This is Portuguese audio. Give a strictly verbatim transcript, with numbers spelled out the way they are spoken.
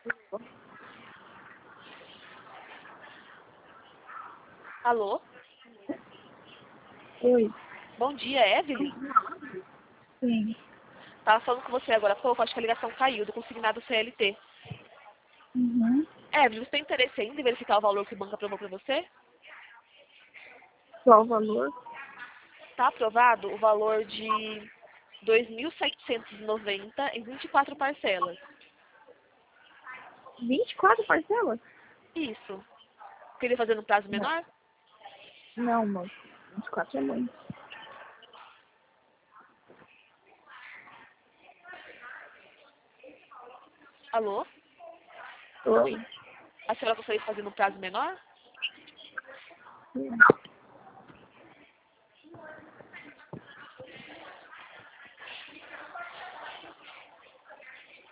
Alô? Oi. Bom dia, Evelyn? Sim. Tava falando com você agora há pouco, acho que a ligação caiu do consignado C L T. Uhum. Evelyn, você tem interesse ainda em verificar o valor que o banco aprovou para você? Qual o valor? Está aprovado o valor de dois mil setecentos e noventa em vinte e quatro parcelas. vinte e quatro parcelas? Isso. Queria fazer no prazo Não. menor? Não, moço. vinte e quatro é muito. Alô? Oi. A senhora gostaria de fazer no prazo menor? Sim.